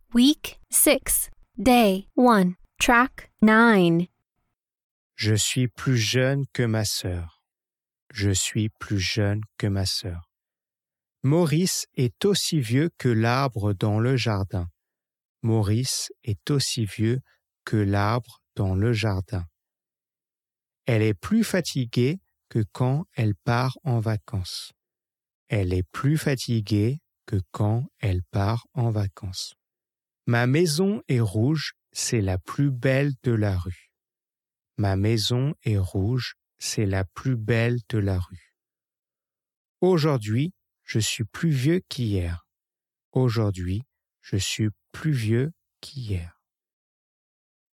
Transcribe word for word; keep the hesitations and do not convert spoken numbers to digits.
Week six, Day one, Track nine. Je suis plus jeune que ma sœur. Je suis plus jeune que ma sœur. Maurice est aussi vieux que l'arbre dans le jardin. Maurice est aussi vieux que l'arbre dans le jardin. Elle est plus fatiguée que quand elle part en vacances. Elle est plus fatiguée que quand elle part en vacances. Ma maison est rouge, c'est la plus belle de la rue. Ma maison est rouge, c'est la plus belle de la rue. Aujourd'hui, je suis plus vieux qu'hier. Aujourd'hui, je suis plus vieux qu'hier.